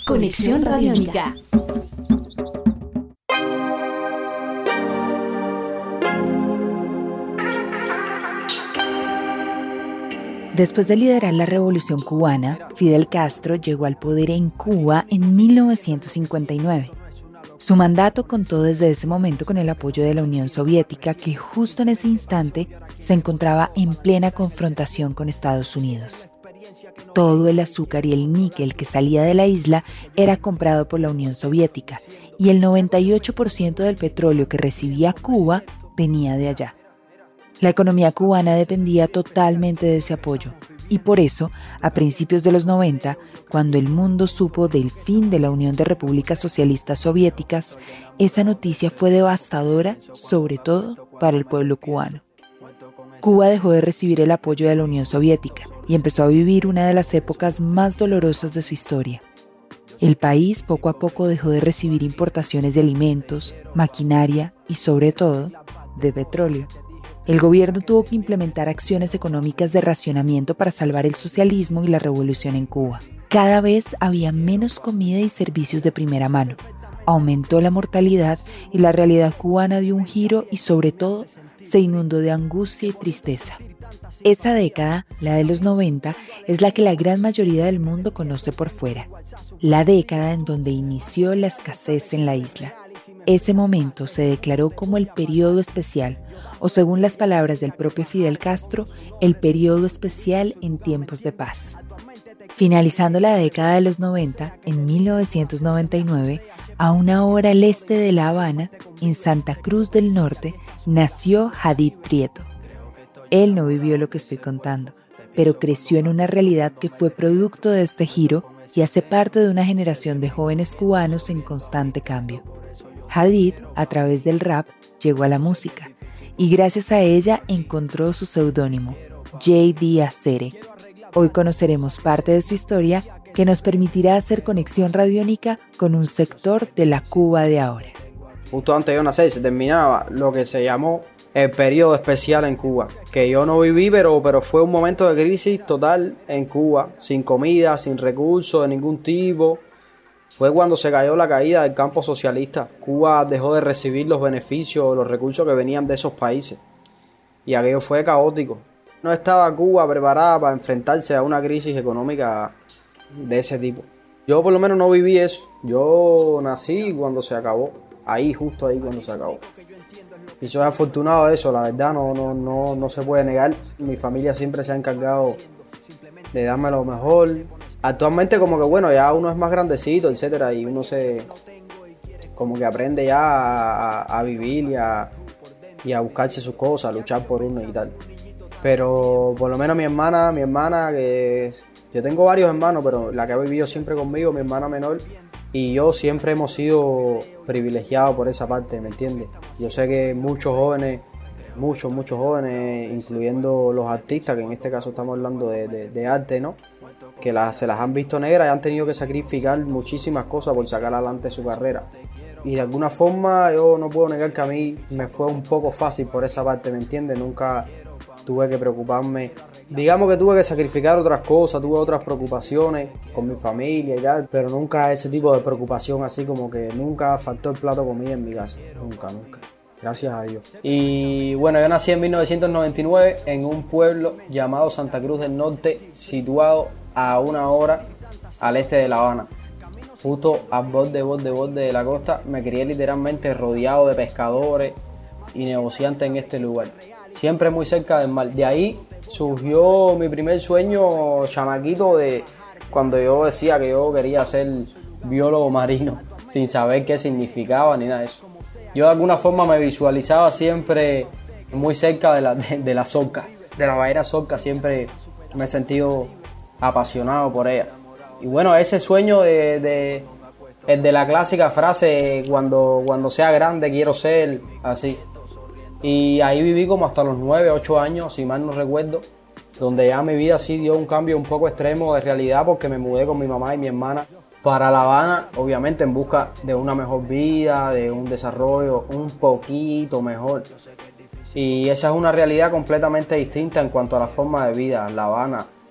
Conexión Radiónica. Después de liderar la Revolución Cubana, Fidel Castro llegó al poder en Cuba en 1959. Su mandato contó desde ese momento con el apoyo de la Unión Soviética, que justo en ese instante se encontraba en plena confrontación con Estados Unidos. Todo el azúcar y el níquel que salía de la isla era comprado por la Unión Soviética y el 98% del petróleo que recibía Cuba venía de allá. La economía cubana dependía totalmente de ese apoyo y por eso, a principios de los 90, cuando el mundo supo del fin de la Unión de Repúblicas Socialistas Soviéticas, esa noticia fue devastadora, sobre todo para el pueblo cubano. Cuba dejó de recibir el apoyo de la Unión Soviética y empezó a vivir una de las épocas más dolorosas de su historia. El país poco a poco dejó de recibir importaciones de alimentos, maquinaria y, sobre todo, de petróleo. El gobierno tuvo que implementar acciones económicas de racionamiento para salvar el socialismo y la revolución en Cuba. Cada vez había menos comida y servicios de primera mano. Aumentó la mortalidad y la realidad cubana dio un giro y, sobre todo, se inundó de angustia y tristeza. Esa década, la de los 90, es la que la gran mayoría del mundo conoce por fuera. La década en donde inició la escasez en la isla. Ese momento se declaró como el periodo especial, o según las palabras del propio Fidel Castro, el periodo especial en tiempos de paz. Finalizando la década de los 90, en 1999, a una hora al este de La Habana, en Santa Cruz del Norte, nació Hadid Prieto. Él no vivió lo que estoy contando, pero creció en una realidad que fue producto de este giro y hace parte de una generación de jóvenes cubanos en constante cambio. Hadid, a través del rap, llegó a la música y gracias a ella encontró su seudónimo, J.D. Acere. Hoy conoceremos parte de su historia que nos permitirá hacer conexión radiónica con un sector de la Cuba de ahora. Justo antes de yo nacer se terminaba lo que se llamó el periodo especial en Cuba, que yo no viví, pero fue un momento de crisis total en Cuba, sin comida, sin recursos de ningún tipo. Fue cuando se cayó la caída del campo socialista. Cuba dejó de recibir los beneficios, los recursos que venían de esos países. Y aquello fue caótico. No estaba Cuba preparada para enfrentarse a una crisis económica de ese tipo. Yo por lo menos no viví eso. Yo nací cuando se acabó. Ahí, justo ahí cuando se acabó. Y soy afortunado de eso, la verdad, no se puede negar. Mi familia siempre se ha encargado de darme lo mejor. Actualmente como que bueno, ya uno es más grandecito, etcétera, y uno como que aprende ya a vivir y a buscarse sus cosas, a luchar por uno y tal. Pero por lo menos mi hermana yo tengo varios hermanos, pero la que ha vivido siempre conmigo, mi hermana menor, y yo siempre hemos sido privilegiados por esa parte, ¿me entiendes? Yo sé que muchos jóvenes, incluyendo los artistas, que en este caso estamos hablando de arte, ¿no? Que se las han visto negras y han tenido que sacrificar muchísimas cosas por sacar adelante su carrera. Y de alguna forma yo no puedo negar que a mí me fue un poco fácil por esa parte, ¿me entiendes? Nunca tuve que preocuparme. Digamos que tuve que sacrificar otras cosas, tuve otras preocupaciones con mi familia y tal, pero nunca ese tipo de preocupación así como que nunca faltó el plato de comida en mi casa. Nunca. Gracias a Dios. Y bueno, yo nací en 1999 en un pueblo llamado Santa Cruz del Norte, situado a una hora al este de La Habana. Justo al borde de la costa, me crié literalmente rodeado de pescadores y negociantes en este lugar. Siempre muy cerca del mar. De ahí surgió mi primer sueño chamaquito de cuando yo decía que yo quería ser biólogo marino, sin saber qué significaba ni nada de eso. Yo de alguna forma me visualizaba siempre muy cerca de la Zorca, de la bahía Zorca, siempre me he sentido apasionado por ella. Y bueno, ese sueño de la clásica frase, cuando sea grande quiero ser, así. Y ahí viví como hasta los 9, 8 años, si mal no recuerdo, donde ya mi vida sí dio un cambio un poco extremo de realidad porque me mudé con mi mamá y mi hermana para La Habana, obviamente en busca de una mejor vida, de un desarrollo un poquito mejor. Y esa es una realidad completamente distinta en cuanto a la forma de vida. La Habana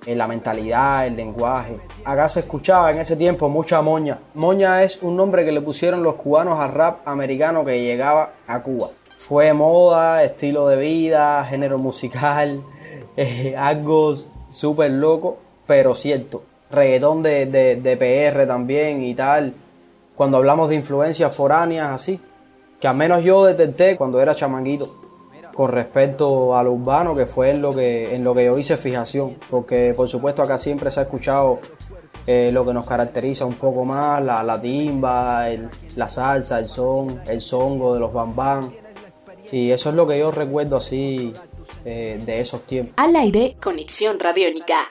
la mentalidad, el lenguaje. Acá se escuchaba en ese tiempo mucha moña. Moña es un nombre que le pusieron los cubanos al rap americano que llegaba a Cuba. Fue moda, estilo de vida, género musical, algo súper loco, pero cierto. Reggaetón de PR también y tal. Cuando hablamos de influencias foráneas así, que al menos yo detecté cuando era chamaquito. Con respecto a lo urbano, que fue en lo que yo hice fijación, porque por supuesto acá siempre se ha escuchado lo que nos caracteriza un poco más, la timba, la salsa, el son, el songo de los bambán, y eso es lo que yo recuerdo así de esos tiempos. Al aire, Conexión Radiónica.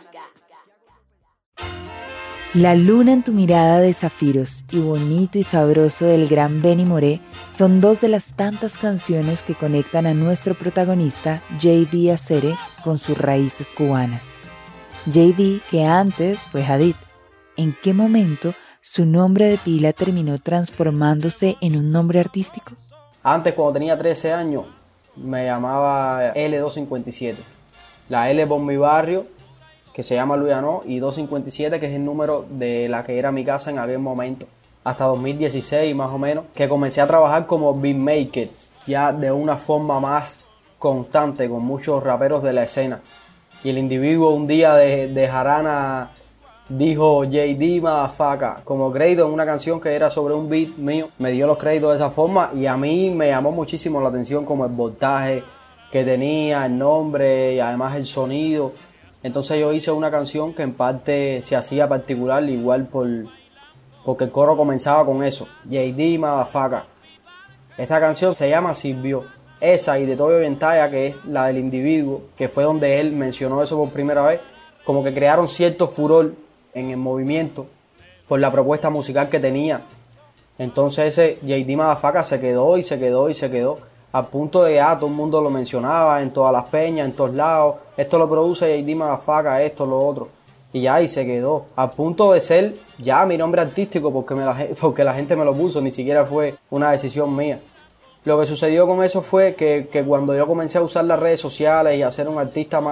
La luna en tu mirada de zafiros y Bonito y sabroso del gran Benny Moré son dos de las tantas canciones que conectan a nuestro protagonista J.D. Acere con sus raíces cubanas. J.D., que antes fue Hadid. ¿En qué momento su nombre de pila terminó transformándose en un nombre artístico? Antes, cuando tenía 13 años, me llamaba L257. La L por mi barrio, que se llama Luyanó, y 257, que es el número de la que era mi casa en aquel momento, hasta 2016 más o menos, que comencé a trabajar como beatmaker, ya de una forma más constante, con muchos raperos de la escena. Y el individuo un día de jarana dijo J.D. Motherfucker como crédito en una canción que era sobre un beat mío. Me dio los créditos de esa forma y a mí me llamó muchísimo la atención como el voltaje que tenía, el nombre y además el sonido. Entonces yo hice una canción que en parte se hacía particular, igual porque el coro comenzaba con eso, J.D. Motherfucker. Esta canción se llama Sirvió. Esa y de Toyo Ventaya, que es la del individuo, que fue donde él mencionó eso por primera vez, como que crearon cierto furor en el movimiento por la propuesta musical que tenía. Entonces ese J.D. Motherfucker se quedó y se quedó y se quedó. Al punto de todo el mundo lo mencionaba en todas las peñas, en todos lados. Esto lo produce J.D. Motherfucker, esto, lo otro. Y ya, y se quedó. Al punto de ser ya mi nombre artístico porque la gente me lo puso, ni siquiera fue una decisión mía. Lo que sucedió con eso fue que cuando yo comencé a usar las redes sociales y a ser un artista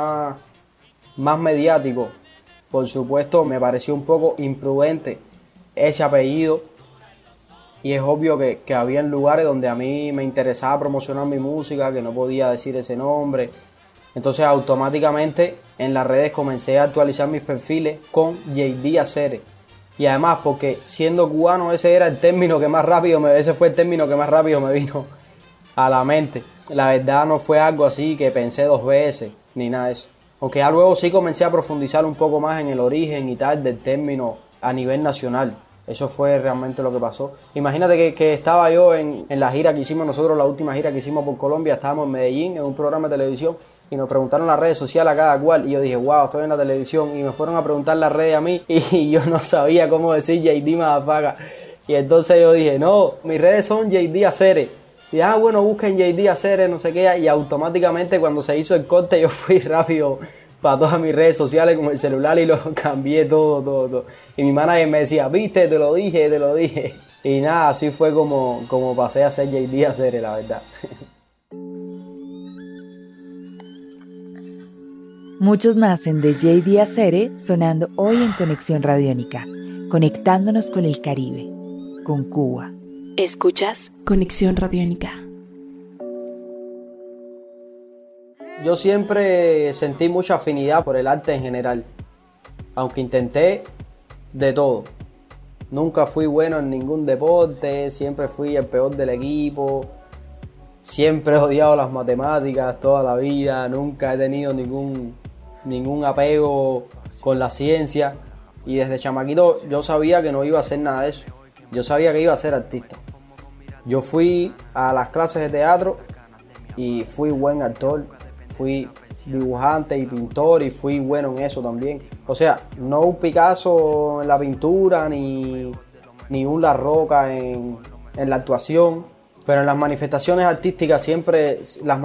más mediático, por supuesto me pareció un poco imprudente ese apellido. Y es obvio que había lugares donde a mí me interesaba promocionar mi música, que no podía decir ese nombre. Entonces automáticamente en las redes comencé a actualizar mis perfiles con J.D. Acere. Y además porque siendo cubano ese fue el término que más rápido me vino a la mente. La verdad no fue algo así que pensé 2 veces ni nada de eso. Aunque ya luego sí comencé a profundizar un poco más en el origen y tal del término a nivel nacional. Eso fue realmente lo que pasó. Imagínate que estaba yo en la gira que hicimos nosotros, la última gira que hicimos por Colombia. Estábamos en Medellín, en un programa de televisión, y nos preguntaron las redes sociales a cada cual. Y yo dije, wow, estoy en la televisión. Y me fueron a preguntar las redes a mí, y yo no sabía cómo decir J.D. Motherfucker. Y entonces yo dije, no, mis redes son J.D. Acere. Y bueno, busquen J.D. Acere, no sé qué. Y automáticamente cuando se hizo el corte, yo fui rápido para todas mis redes sociales con el celular y lo cambié todo. Y mi manager me decía, viste, te lo dije. Y nada, así fue como pasé a ser J.D. Acere, la verdad. Muchos nacen de J.D. Acere sonando hoy en Conexión Radiónica, conectándonos con el Caribe, con Cuba. Escuchas Conexión Radiónica. Yo siempre sentí mucha afinidad por el arte en general, aunque intenté de todo. Nunca fui bueno en ningún deporte, siempre fui el peor del equipo, siempre he odiado las matemáticas toda la vida, nunca he tenido ningún apego con la ciencia y desde chamaquito yo sabía que no iba a hacer nada de eso, yo sabía que iba a ser artista. Yo fui a las clases de teatro y fui buen actor. Fui dibujante y pintor y fui bueno en eso también. O sea, no un Picasso en la pintura ni un La Roca en la actuación, pero en las manifestaciones artísticas siempre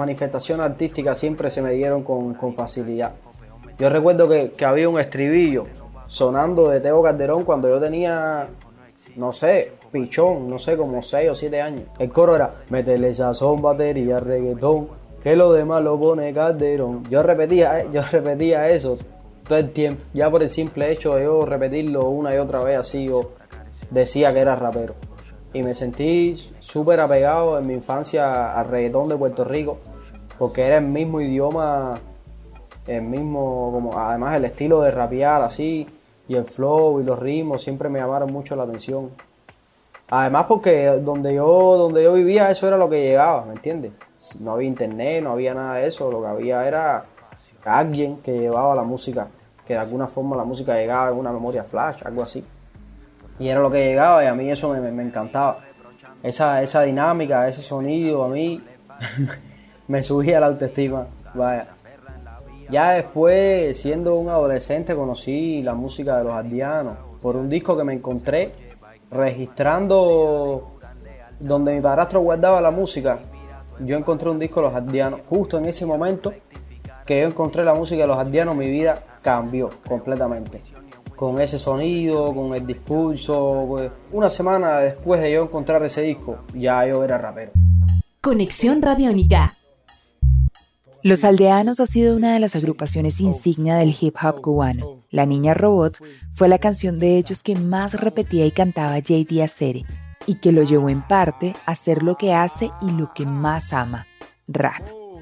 se me dieron con facilidad. Yo recuerdo que había un estribillo sonando de Tego Calderón cuando yo tenía, no sé, pichón, no sé, como 6 o 7 años. El coro era, métele sazón, batería, reggaetón, que lo demás lo pone Calderón. Yo repetía eso todo el tiempo. Ya por el simple hecho de yo repetirlo una y otra vez así, yo decía que era rapero. Y me sentí súper apegado en mi infancia al reggaetón de Puerto Rico, porque era el mismo idioma, el mismo, como además el estilo de rapear así, y el flow y los ritmos siempre me llamaron mucho la atención. Además porque donde yo vivía eso era lo que llegaba, ¿me entiendes? No había internet, no había nada de eso, lo que había era alguien que llevaba la música, que de alguna forma la música llegaba en una memoria flash, algo así. Y era lo que llegaba y a mí eso me encantaba. Esa dinámica, ese sonido a mí me subía la autoestima, vaya. Ya después, siendo un adolescente, conocí la música de Los Aldeanos por un disco que me encontré registrando donde mi padrastro guardaba la música. Yo encontré un disco de Los Aldeanos. Justo en ese momento que yo encontré la música de Los Aldeanos, mi vida cambió completamente. Con ese sonido, con el discurso. Pues, una semana después de yo encontrar ese disco, ya yo era rapero. Conexión Radiónica. Los Aldeanos ha sido una de las agrupaciones insignia del hip hop cubano. La Niña Robot fue la canción de ellos que más repetía y cantaba J.D. Acere, y que lo llevó en parte a hacer lo que hace y lo que más ama, rap.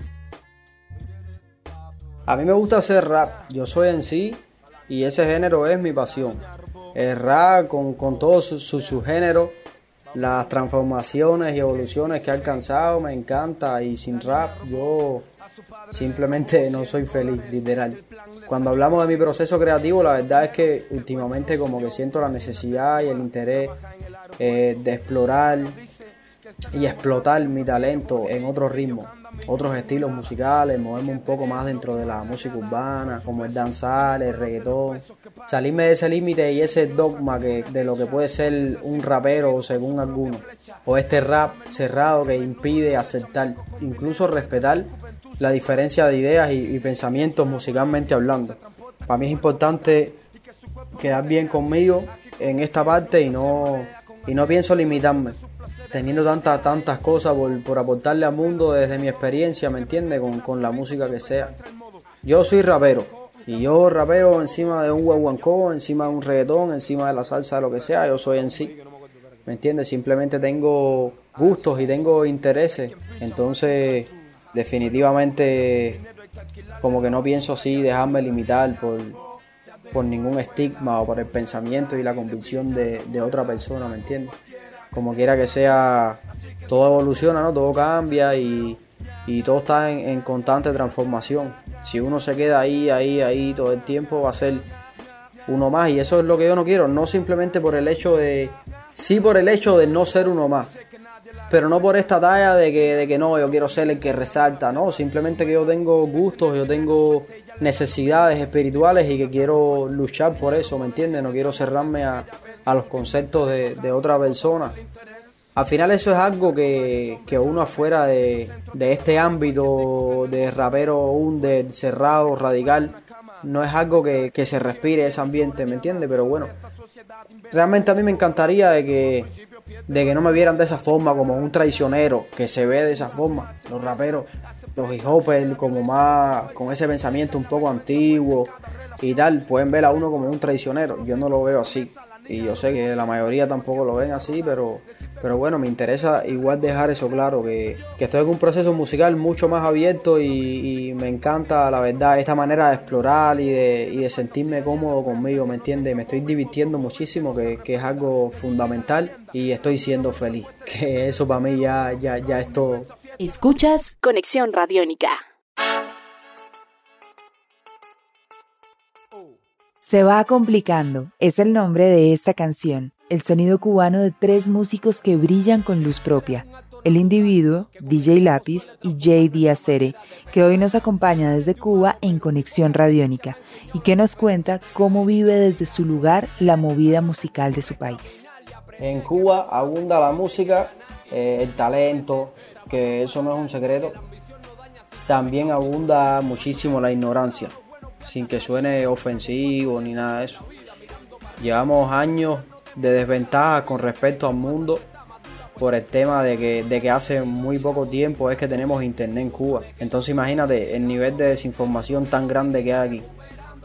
A mí me gusta hacer rap, yo soy en sí y ese género es mi pasión. El rap con todos sus géneros, las transformaciones y evoluciones que ha alcanzado me encanta, y sin rap yo simplemente no soy feliz, literal. Cuando hablamos de mi proceso creativo, la verdad es que últimamente como que siento la necesidad y el interés de explorar y explotar mi talento en otros ritmos, otros estilos musicales, moverme un poco más dentro de la música urbana, como el danzar, el reggaetón, salirme de ese límite y ese dogma de lo que puede ser un rapero según algunos, o este rap cerrado que impide aceptar, incluso respetar la diferencia de ideas y pensamientos musicalmente hablando. Para mí es importante quedar bien conmigo en esta parte y no pienso limitarme, teniendo tantas cosas por aportarle al mundo desde mi experiencia, ¿me entiendes? Con la música que sea. Yo soy rapero y yo rapeo encima de un guaguancó, encima de un reggaetón, encima de la salsa, de lo que sea. Yo soy en sí, ¿me entiendes? Simplemente tengo gustos y tengo intereses, entonces definitivamente como que no pienso así dejarme limitar por ningún estigma o por el pensamiento y la convicción de otra persona, ¿me entiendes? Como quiera que sea, todo evoluciona, ¿no? Todo cambia y todo está en constante transformación. Si uno se queda ahí todo el tiempo, va a ser uno más, y eso es lo que yo no quiero, no simplemente por el hecho de no ser uno más, pero no por esta talla de que no, yo quiero ser el que resalta, no, simplemente que yo tengo gustos, yo tengo necesidades espirituales y que quiero luchar por eso, ¿me entiendes? No quiero cerrarme a los conceptos de otra persona. Al final eso es algo que uno afuera de este ámbito de rapero under, cerrado, radical, no es algo que se respire ese ambiente, ¿me entiendes? Pero bueno, realmente a mí me encantaría de que no me vieran de esa forma, como un traicionero, que se ve de esa forma. Los raperos, los hip hopers, como más con ese pensamiento un poco antiguo y tal, pueden ver a uno como un traicionero. Yo no lo veo así. Y yo sé que la mayoría tampoco lo ven así, pero bueno, me interesa igual dejar eso claro, que estoy en un proceso musical mucho más abierto y me encanta, la verdad, esta manera de explorar y de sentirme cómodo conmigo, ¿me entiendes? Me estoy divirtiendo muchísimo, que es algo fundamental, y estoy siendo feliz, que eso para mí ya es todo. Escuchas Conexión Radiónica. Se va complicando, es el nombre de esta canción, el sonido cubano de tres músicos que brillan con luz propia, el individuo, DJ Lápiz y J.D. Acere, que hoy nos acompaña desde Cuba en Conexión Radiónica y que nos cuenta cómo vive desde su lugar la movida musical de su país. En Cuba abunda la música, el talento, que eso no es un secreto. También abunda muchísimo la ignorancia, sin que suene ofensivo ni nada de eso. Llevamos años de desventaja con respecto al mundo por el tema de que hace muy poco tiempo es que tenemos internet en Cuba. Entonces imagínate el nivel de desinformación tan grande que hay aquí.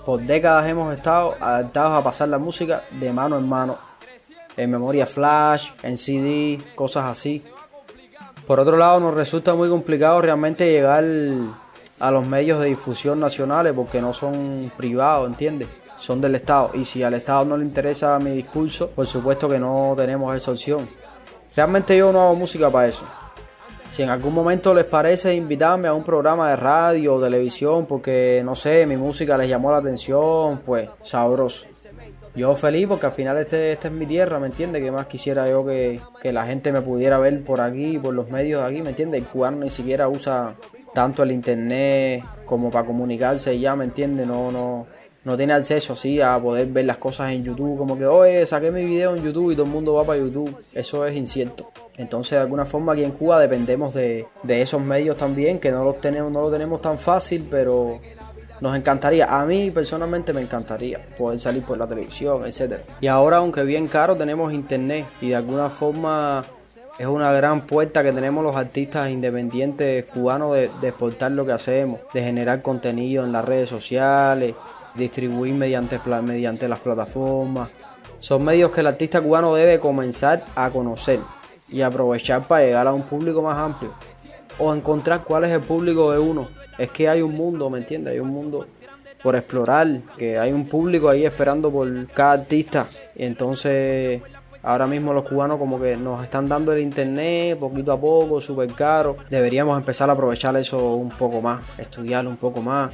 por décadas hemos estado adaptados a pasar la música de mano en mano, en memoria flash, en CD, cosas así. Por otro lado, nos resulta muy complicado realmente llegar a los medios de difusión nacionales porque no son privados, ¿entiendes? Son del Estado, y si al Estado no le interesa mi discurso, por supuesto que no tenemos esa opción. Realmente yo no hago música para eso. Si en algún momento les parece invitarme a un programa de radio o televisión porque, no sé, mi música les llamó la atención, pues sabroso. Yo feliz porque al final esta es mi tierra, ¿me entiendes? Que más quisiera yo que la gente me pudiera ver por aquí, por los medios de aquí, ¿me entiendes? El cubano ni siquiera usa tanto el internet como para comunicarse y ya, ¿me entiendes? No tiene acceso así a poder ver las cosas en YouTube, como que, oye, saqué mi video en YouTube y todo el mundo va para YouTube. Eso es incierto. Entonces, de alguna forma aquí en Cuba dependemos de esos medios también, que no lo tenemos tan fácil, pero nos encantaría. A mí personalmente me encantaría poder salir por la televisión, etcétera. Y ahora, aunque bien caro, tenemos internet y de alguna forma es una gran puerta que tenemos los artistas independientes cubanos de exportar lo que hacemos, de generar contenido en las redes sociales, distribuir mediante las plataformas. Son medios que el artista cubano debe comenzar a conocer y aprovechar para llegar a un público más amplio o encontrar cuál es el público de uno. Es que hay un mundo, ¿me entiendes? Hay un mundo por explorar, que hay un público ahí esperando por cada artista. Y entonces ahora mismo los cubanos como que nos están dando el internet poquito a poco, súper caro. Deberíamos empezar a aprovechar eso un poco más, estudiarlo un poco más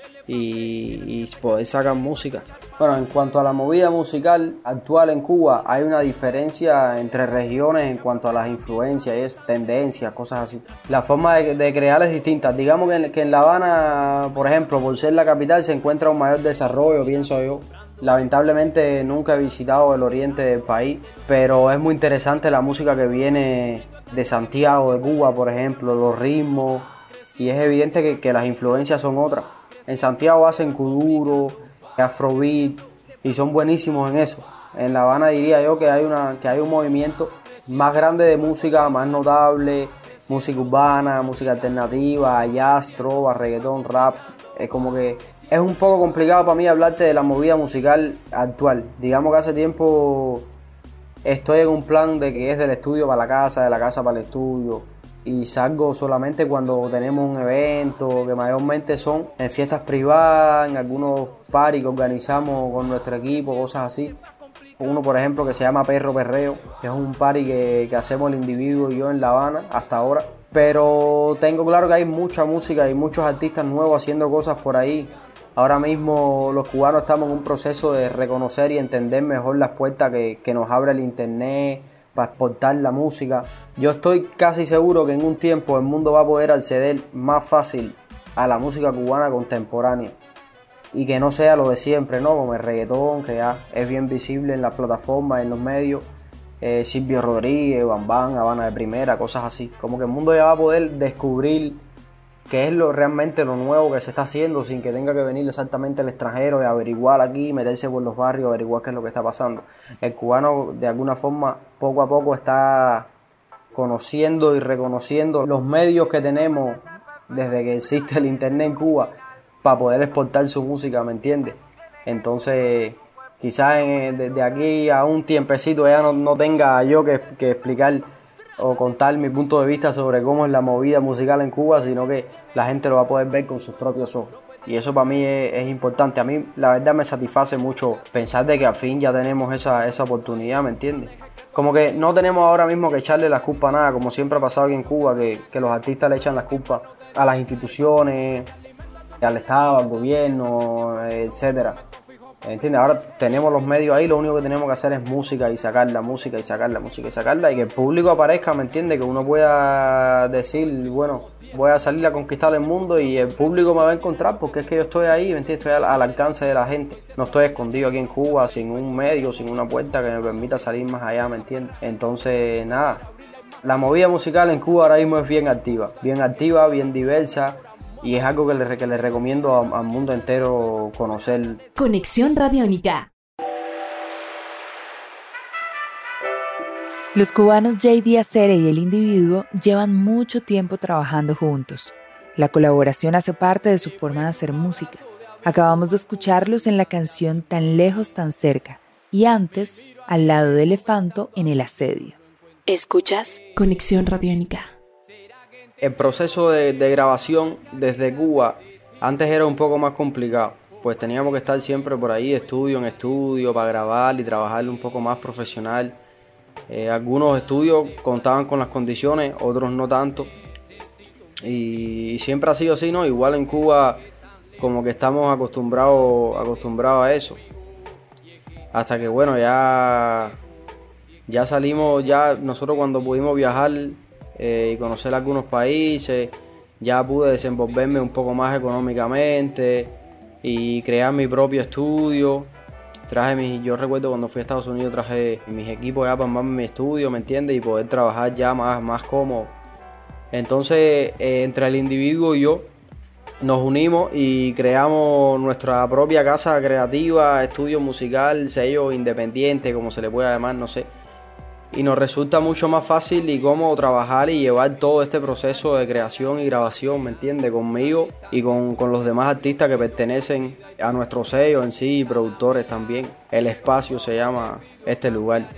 y poder sacar música. Bueno, en cuanto a la movida musical actual en Cuba, hay una diferencia entre regiones en cuanto a las influencias, tendencias, cosas así. La forma de crear es distinta. Digamos que en La Habana, por ejemplo, por ser la capital, se encuentra un mayor desarrollo, pienso yo. Lamentablemente nunca he visitado el oriente del país, pero es muy interesante la música que viene de Santiago, de Cuba, por ejemplo, los ritmos, y es evidente que las influencias son otras. En Santiago hacen kuduro, afrobeat, y son buenísimos en eso. En La Habana diría yo que hay un movimiento más grande de música, más notable, música urbana, música alternativa, jazz, trova, reggaetón, rap. Es como que es un poco complicado para mí hablarte de la movida musical actual. Digamos que hace tiempo estoy en un plan de que es del estudio para la casa, de la casa para el estudio, y salgo solamente cuando tenemos un evento, que mayormente son en fiestas privadas, en algunos parties que organizamos con nuestro equipo, cosas así. Uno, por ejemplo, que se llama Perro Perreo, que es un party que hacemos el individuo y yo en La Habana hasta ahora. Pero tengo claro que hay mucha música y muchos artistas nuevos haciendo cosas por ahí. Ahora mismo los cubanos estamos en un proceso de reconocer y entender mejor las puertas que nos abre el internet para exportar la música. Yo estoy casi seguro que en un tiempo el mundo va a poder acceder más fácil a la música cubana contemporánea y que no sea lo de siempre, ¿no? Como el reggaetón, que ya es bien visible en las plataformas, en los medios, Silvio Rodríguez, Bambán, Habana de Primera, cosas así. Como que el mundo ya va a poder descubrir qué es realmente lo nuevo que se está haciendo sin que tenga que venir exactamente el extranjero y averiguar aquí, meterse por los barrios, averiguar qué es lo que está pasando. El cubano de alguna forma poco a poco está conociendo y reconociendo los medios que tenemos desde que existe el internet en Cuba para poder exportar su música, ¿me entiendes? Entonces quizás desde aquí a un tiempecito ya no tenga yo que explicar o contar mi punto de vista sobre cómo es la movida musical en Cuba, sino que la gente lo va a poder ver con sus propios ojos. Y eso para mí es importante. A mí la verdad me satisface mucho pensar de que al fin ya tenemos esa oportunidad, ¿me entiendes? Como que no tenemos ahora mismo que echarle la culpa a nada, como siempre ha pasado aquí en Cuba, que los artistas le echan la culpa a las instituciones, al Estado, al gobierno, etcétera. ¿Entiendes? Ahora tenemos los medios ahí, lo único que tenemos que hacer es música y sacar la música y sacarla y que el público aparezca, ¿me entiendes? Que uno pueda decir, bueno, voy a salir a conquistar el mundo y el público me va a encontrar porque es que yo estoy ahí, ¿me entiendes? Estoy al alcance de la gente. No estoy escondido aquí en Cuba sin un medio, sin una puerta que me permita salir más allá, ¿me entiendes? Entonces, nada, la movida musical en Cuba ahora mismo es bien activa, bien diversa. Y es algo que le recomiendo al mundo entero conocer. Conexión Radiónica. Los cubanos J.D. Acere y el individuo llevan mucho tiempo trabajando juntos. La colaboración hace parte de su forma de hacer música. Acabamos de escucharlos en la canción Tan lejos, tan cerca, y antes, Al lado de Elefanto en El asedio. Escuchas Conexión Radiónica. El proceso de grabación desde Cuba antes era un poco más complicado, pues teníamos que estar siempre por ahí, estudio en estudio, para grabar y trabajar un poco más profesional. Algunos estudios contaban con las condiciones, otros no tanto. Y siempre ha sido así, ¿no? Igual en Cuba como que estamos acostumbrados a eso. Hasta que bueno, ya salimos, ya nosotros cuando pudimos viajar y conocer algunos países, ya pude desenvolverme un poco más económicamente y crear mi propio estudio. Yo recuerdo cuando fui a Estados Unidos traje mis equipos ya para armarme mi estudio, ¿me entiendes? Y poder trabajar ya más cómodo. Entonces, entre el individuo y yo, nos unimos y creamos nuestra propia casa creativa, estudio musical, sello independiente, como se le pueda llamar, no sé. Y nos resulta mucho más fácil y cómodo trabajar y llevar todo este proceso de creación y grabación, ¿me entiendes? Conmigo y con los demás artistas que pertenecen a nuestro sello en sí, y productores también. El Espacio se llama este lugar.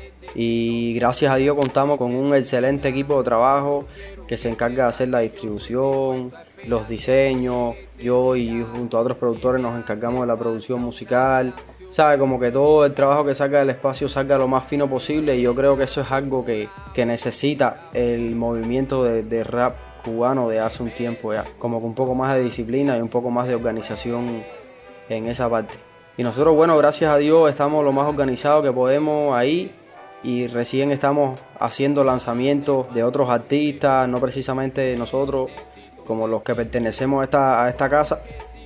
Y gracias a Dios contamos con un excelente equipo de trabajo que se encarga de hacer la distribución, los diseños. Yo y junto a otros productores nos encargamos de la producción musical. ¿Sabe? Como que todo el trabajo que salga del Espacio salga lo más fino posible, y yo creo que eso es algo que necesita el movimiento de rap cubano de hace un tiempo ya. Como que un poco más de disciplina y un poco más de organización en esa parte. Y nosotros, bueno, gracias a Dios estamos lo más organizados que podemos ahí. Y recién estamos haciendo lanzamientos de otros artistas, no precisamente nosotros como los que pertenecemos a esta casa,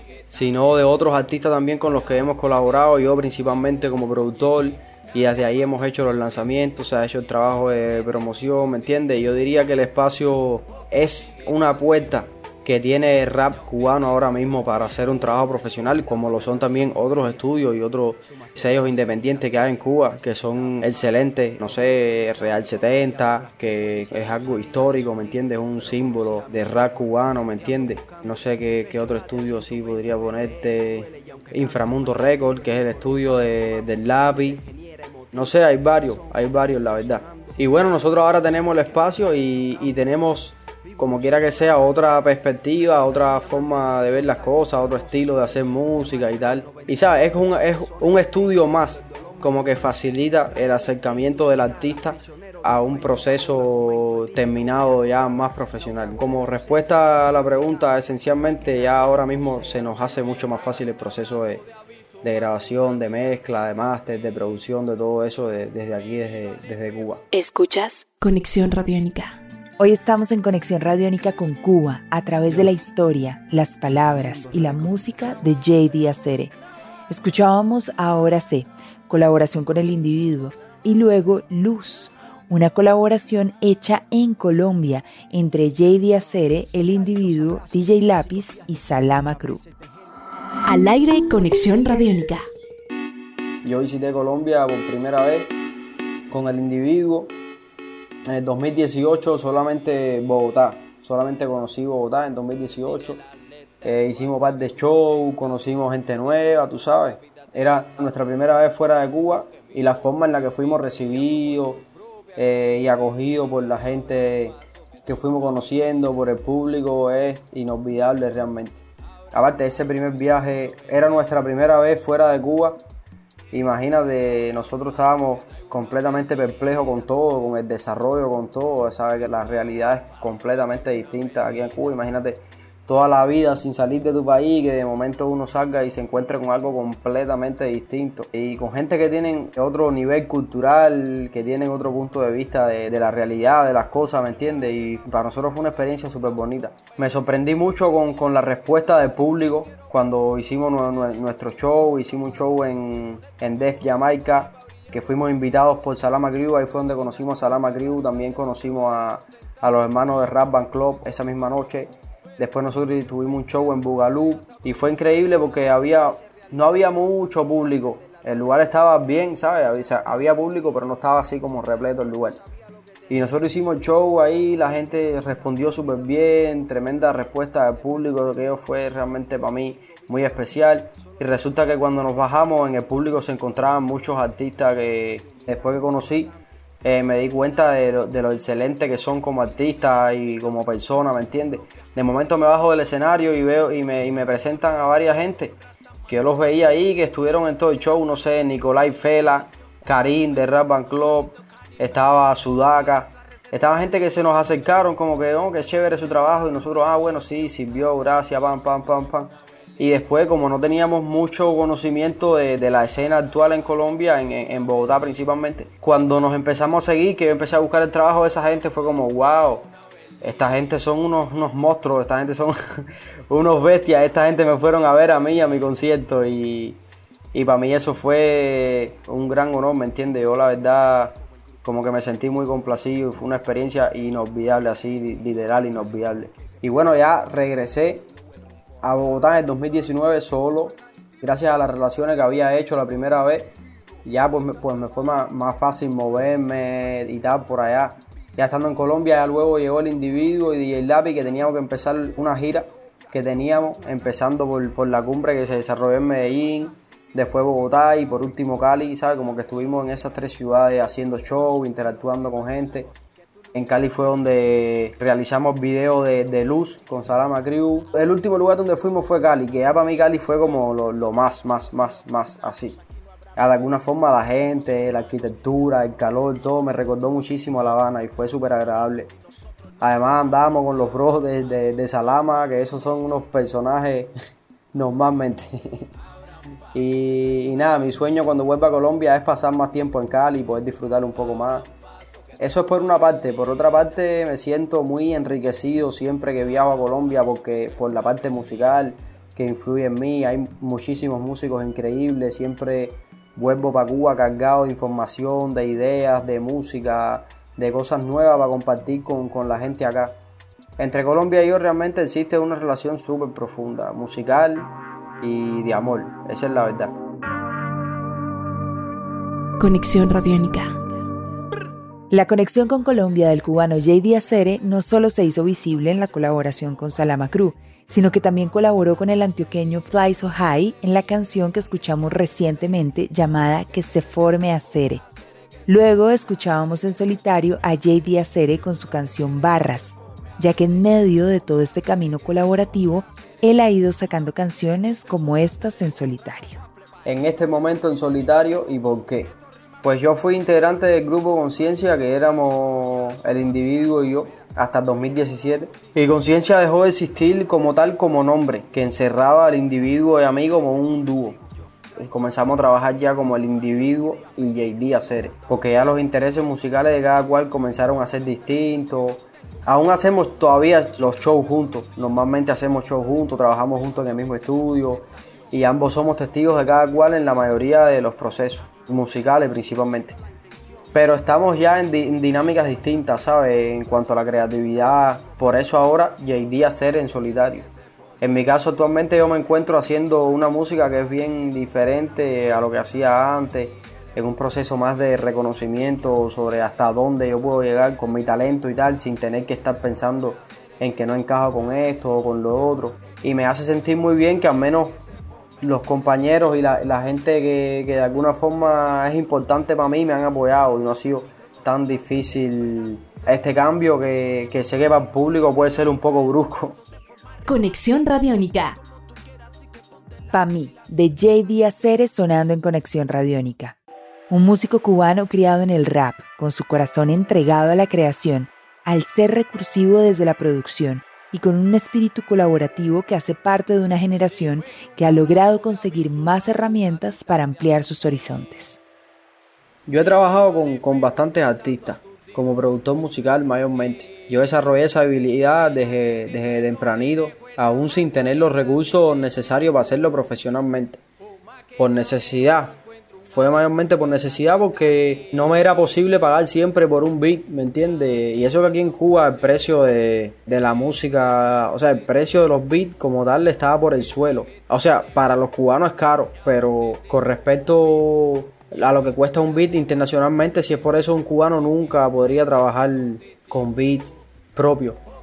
sino de otros artistas también con los que hemos colaborado, yo principalmente como productor, y desde ahí hemos hecho los lanzamientos, se ha hecho el trabajo de promoción, ¿me entiendes? Yo diría que el Espacio es una puerta que tiene el rap cubano ahora mismo para hacer un trabajo profesional, como lo son también otros estudios y otros sellos independientes que hay en Cuba, que son excelentes. No sé, Real 70, que es algo histórico, ¿me entiendes? Un símbolo de rap cubano, ¿me entiendes? No sé qué otro estudio sí podría ponerte. Inframundo Record, que es el estudio del Lápiz. No sé, hay varios, la verdad. Y bueno, nosotros ahora tenemos el Espacio y tenemos, como quiera que sea, otra perspectiva, otra forma de ver las cosas, otro estilo de hacer música y tal. Y sabes, es un estudio más, como que facilita el acercamiento del artista a un proceso terminado ya más profesional. Como respuesta a la pregunta, esencialmente ya ahora mismo se nos hace mucho más fácil el proceso de grabación, de mezcla, de máster, de producción, de todo eso desde aquí, desde Cuba. Escuchas Conexión Radiónica. Hoy estamos en Conexión Radiónica con Cuba a través de la historia, las palabras y la música de J.D. Acere. Escuchábamos Ahora Sé, colaboración con El Individuo, y luego Luz, una colaboración hecha en Colombia entre J.D. Acere, El Individuo, DJ Lápiz y Salama Crew. Al aire Conexión Radiónica. Yo visité Colombia por primera vez con El Individuo. En el 2018 solamente conocí Bogotá en 2018. Hicimos un par de shows, conocimos gente nueva, tú sabes. Era nuestra primera vez fuera de Cuba y la forma en la que fuimos recibidos y acogidos por la gente que fuimos conociendo, por el público, es inolvidable realmente. Aparte, ese primer viaje era nuestra primera vez fuera de Cuba. Imagínate, nosotros estábamos completamente perplejos con todo, con el desarrollo, con todo. Sabes que la realidad es completamente distinta aquí en Cuba. Imagínate toda la vida sin salir de tu país, que de momento uno salga y se encuentre con algo completamente distinto. Y con gente que tienen otro nivel cultural, que tienen otro punto de vista de la realidad, de las cosas, ¿me entiendes? Y para nosotros fue una experiencia súper bonita. Me sorprendí mucho con la respuesta del público cuando hicimos nuestro show. Hicimos un show en Def, Jamaica, que fuimos invitados por Salama Crew. Ahí fue donde conocimos a Salama Crew. También conocimos a los hermanos de Rap Band Club esa misma noche. Después nosotros tuvimos un show en Bugalú y fue increíble porque no había mucho público. El lugar estaba bien, ¿sabes? Había público, pero no estaba así como repleto el lugar. Y nosotros hicimos el show ahí, la gente respondió súper bien, tremenda respuesta del público. Lo que fue realmente para mí muy especial. Y resulta que cuando nos bajamos en el público se encontraban muchos artistas que después que conocí me di cuenta de lo excelente que son como artistas y como personas, ¿me entiendes? De momento me bajo del escenario y veo y me presentan a varias gente que yo los veía ahí, que estuvieron en todo el show, no sé, Nicolai Fela, Karim de Rap Band Club, estaba Sudaka, estaba gente que se nos acercaron como que, oh, qué chévere su trabajo, y nosotros, bueno, sí, sirvió, gracias, pam, pam, pam, pam. Y después, como no teníamos mucho conocimiento de la escena actual en Colombia, en Bogotá principalmente, cuando nos empezamos a seguir, que yo empecé a buscar el trabajo de esa gente, fue como, wow, esta gente son unos monstruos, esta gente son unos bestias, esta gente me fueron a ver a mí, a mi concierto, y para mí eso fue un gran honor, ¿me entiendes? Yo la verdad como que me sentí muy complacido, fue una experiencia inolvidable, así literal inolvidable. Y bueno, ya regresé a Bogotá en el 2019 solo, gracias a las relaciones que había hecho la primera vez, ya pues me fue más fácil moverme y tal por allá. Ya estando en Colombia, ya luego llegó El Individuo y DJ Lápiz, que teníamos que empezar una gira que teníamos, empezando por la cumbre que se desarrolló en Medellín, después Bogotá y por último Cali, ¿sabes? Como que estuvimos en esas 3 ciudades haciendo show, interactuando con gente. En Cali fue donde realizamos videos de Luz con Salama Crew. El último lugar donde fuimos fue Cali, que ya para mí Cali fue como lo más así. De alguna forma la gente, la arquitectura, el calor, todo me recordó muchísimo a La Habana y fue súper agradable. Además andábamos con los bros de Salama, que esos son unos personajes normalmente. Y nada, mi sueño cuando vuelva a Colombia es pasar más tiempo en Cali y poder disfrutar un poco más. Eso es por una parte. Por otra parte me siento muy enriquecido siempre que viajo a Colombia porque por la parte musical que influye en mí. Hay muchísimos músicos increíbles. Siempre vuelvo para Cuba cargado de información, de ideas, de música, de cosas nuevas para compartir con la gente acá. Entre Colombia y yo realmente existe una relación súper profunda, musical y de amor. Esa es la verdad. Conexión Radiónica. La conexión con Colombia del cubano J.D. Acere no solo se hizo visible en la colaboración con Salama Crew, sino que también colaboró con el antioqueño Fly So High en la canción que escuchamos recientemente llamada Que se forme Acere. Luego escuchábamos en solitario a J.D. Acere con su canción Barras, ya que en medio de todo este camino colaborativo, él ha ido sacando canciones como estas en solitario. En este momento en solitario, ¿y por qué? Pues yo fui integrante del grupo Conciencia, que éramos El Individuo y yo, hasta el 2017. Y Conciencia dejó de existir como tal, como nombre, que encerraba al individuo y a mí como un dúo. Y comenzamos a trabajar ya como El Individuo y J.D. Acere, porque ya los intereses musicales de cada cual comenzaron a ser distintos. Aún hacemos todavía los shows juntos, normalmente hacemos shows juntos, trabajamos juntos en el mismo estudio y ambos somos testigos de cada cual en la mayoría de los procesos musicales principalmente. Pero estamos ya en dinámicas distintas, ¿sabes? En cuanto a la creatividad, por eso ahora J.D. Acere en solitario. En mi caso actualmente yo me encuentro haciendo una música que es bien diferente a lo que hacía antes, en un proceso más de reconocimiento sobre hasta dónde yo puedo llegar con mi talento y tal, sin tener que estar pensando en que no encajo con esto o con lo otro. Y me hace sentir muy bien que al menos los compañeros y la gente que de alguna forma es importante para mí me han apoyado y no ha sido tan difícil este cambio que sé que para el público puede ser un poco brusco. Conexión Radiónica. Pa' mí, de J.D. Acere sonando en Conexión Radiónica. Un músico cubano criado en el rap, con su corazón entregado a la creación, al ser recursivo desde la producción y con un espíritu colaborativo que hace parte de una generación que ha logrado conseguir más herramientas para ampliar sus horizontes. Yo he trabajado con bastantes artistas, como productor musical mayormente. Yo desarrollé esa habilidad desde tempranito, aún sin tener los recursos necesarios para hacerlo profesionalmente. Por necesidad. Fue mayormente por necesidad porque no me era posible pagar siempre por un beat, ¿me entiendes? Y eso que aquí en Cuba el precio de la música, o sea, el precio de los beats como tal estaba por el suelo. O sea, para los cubanos es caro, pero con respecto a lo que cuesta un beat internacionalmente, si es por eso un cubano nunca podría trabajar con beats propios.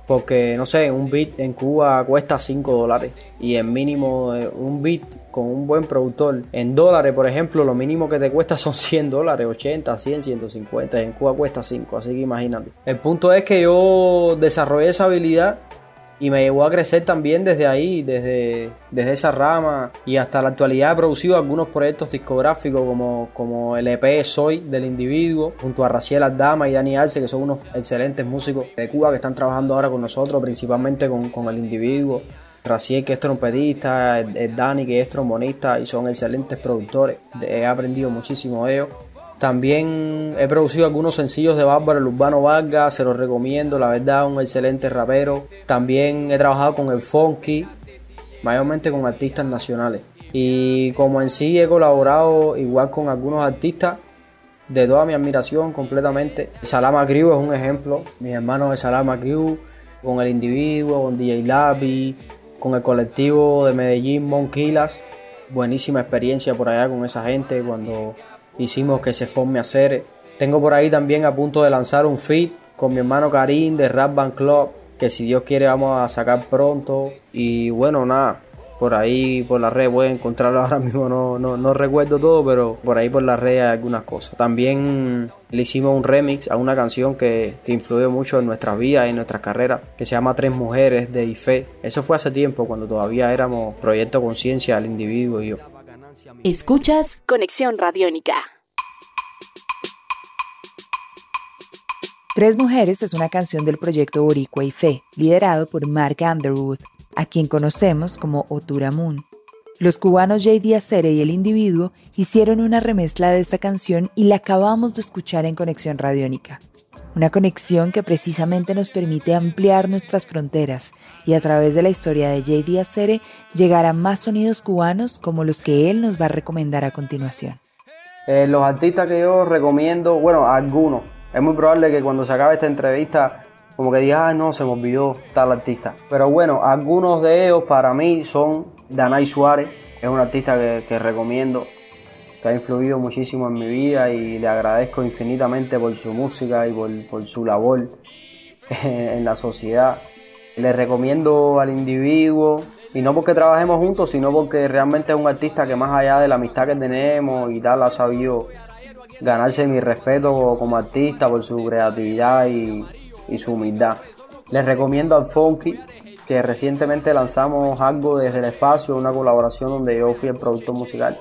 Porque, no sé, un beat en Cuba cuesta $5 y el mínimo de un beat con un buen productor en dólares, por ejemplo, lo mínimo que te cuesta son $100, 80, 100, 150, en Cuba cuesta 5, así que imagínate. El punto es que yo desarrollé esa habilidad y me llevó a crecer también desde ahí, desde esa rama, y hasta la actualidad he producido algunos proyectos discográficos como el EP Soy del Individuo, junto a Raciel Aldama y Dani Arce, que son unos excelentes músicos de Cuba que están trabajando ahora con nosotros, principalmente con el Individuo. Raciel, que es trompetista, el Dani, que es trombonista, y son excelentes productores. He aprendido muchísimo de ellos. También he producido algunos sencillos de Bárbaro, el Urbano Vargas, se los recomiendo, la verdad, un excelente rapero. También he trabajado con el Funky, mayormente con artistas nacionales. Y como en sí he colaborado igual con algunos artistas de toda mi admiración completamente. Salama Crew es un ejemplo, mis hermanos de Salama Crew, con el Individuo, con DJ Labi, con el colectivo de Medellín, Monquilas. Buenísima experiencia por allá con esa gente cuando hicimos que se forme a hacer. Tengo por ahí también a punto de lanzar un feat con mi hermano Karim de Rap Band Club, que si Dios quiere vamos a sacar pronto. Y bueno, nada, por ahí por la red pueden encontrarlo, ahora mismo no recuerdo todo, pero por ahí por la red hay algunas cosas. También le hicimos un remix a una canción que influyó mucho en nuestras vidas y en nuestras carreras, que se llama Tres Mujeres de Ife. Eso fue hace tiempo, cuando todavía éramos Proyecto Conciencia, el Individuo y yo. Escuchas Conexión Radiónica. Tres Mujeres es una canción del proyecto Boricua Ife, liderado por Mark Underwood, a quien conocemos como Oturamun. Los cubanos J.D. Acere y el Individuo hicieron una remezcla de esta canción y la acabamos de escuchar en Conexión Radiónica. Una conexión que precisamente nos permite ampliar nuestras fronteras y a través de la historia de J.D. Acere llegar a más sonidos cubanos como los que él nos va a recomendar a continuación. Los artistas que yo recomiendo, bueno, algunos. Es muy probable que cuando se acabe esta entrevista como que diga, no, se me olvidó tal artista. Pero bueno, algunos de ellos para mí son Danay Suárez, es un artista que recomiendo, que ha influido muchísimo en mi vida y le agradezco infinitamente por su música y por su labor en la sociedad. Le recomiendo al Individuo, y no porque trabajemos juntos, sino porque realmente es un artista que más allá de la amistad que tenemos y tal, ha sabido ganarse mi respeto como artista por su creatividad y su humildad. Les recomiendo al Funky, que recientemente lanzamos algo desde el espacio, una colaboración donde yo fui el productor musical.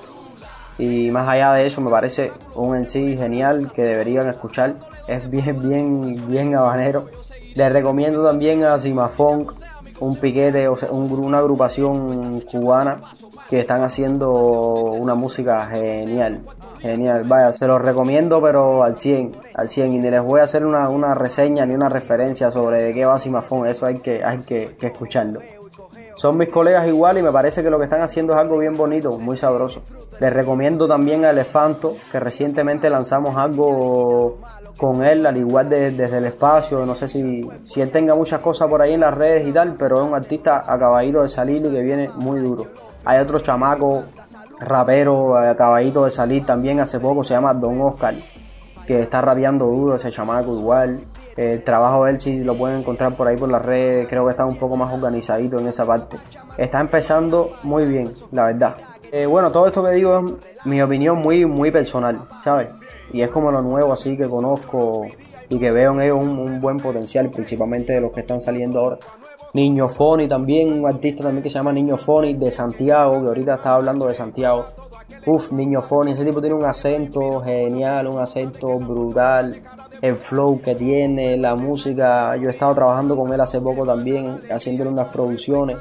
Y más allá de eso, me parece un en sí genial que deberían escuchar. Es bien habanero. Les recomiendo también a Zimafunk, un piquete, o sea, una agrupación cubana que están haciendo una música genial. Vaya, se los recomiendo, pero al 100. Y ni les voy a hacer una reseña ni una referencia sobre de qué va Zimafunk. Eso hay que escucharlo. Son mis colegas igual y me parece que lo que están haciendo es algo bien bonito, muy sabroso. Les recomiendo también a Elefanto, que recientemente lanzamos algo con él, al igual desde el espacio. No sé si él tenga muchas cosas por ahí en las redes y tal, pero es un artista acabadito de salir y que viene muy duro. Hay otro chamaco, rapero, acabadito de salir también hace poco, se llama Don Oscar, que está rapeando duro, ese chamaco igual. El trabajo de él, si lo pueden encontrar por ahí por las redes, creo que está un poco más organizadito en esa parte. Está empezando muy bien, la verdad. Bueno, todo esto que digo es mi opinión muy personal, ¿sabes? Y es como lo nuevo así que conozco y que veo en ellos un buen potencial, principalmente de los que están saliendo ahora. Niño Fony también, un artista también que se llama Niño Fony de Santiago, que ahorita estaba hablando de Santiago. Niño Fony, ese tipo tiene un acento genial, un acento brutal. El flow que tiene, la música, yo he estado trabajando con él hace poco también, haciéndole unas producciones.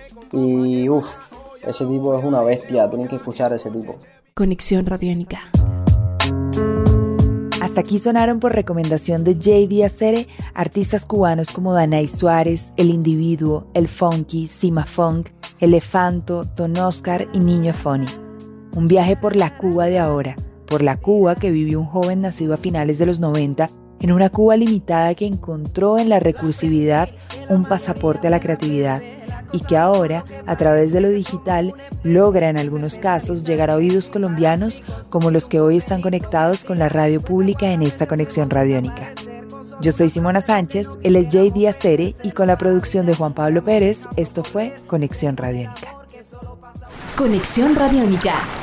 Y ese tipo es una bestia, tienen que escuchar a ese tipo. Conexión Radiónica. Hasta aquí sonaron por recomendación de J.D. Acere artistas cubanos como Danay Suárez, El Individuo, El Funky, Zimafunk, Elefanto, Don Oscar y Niño Fony. Un viaje por la Cuba de ahora, por la Cuba que vivió un joven nacido a finales de los 90, en una Cuba limitada que encontró en la recursividad un pasaporte a la creatividad y que ahora, a través de lo digital, logra en algunos casos llegar a oídos colombianos como los que hoy están conectados con la radio pública en esta conexión radiónica. Yo soy Simona Sánchez, él es JD Acere y con la producción de Juan Pablo Pérez, esto fue Conexión Radiónica. Conexión Radiónica.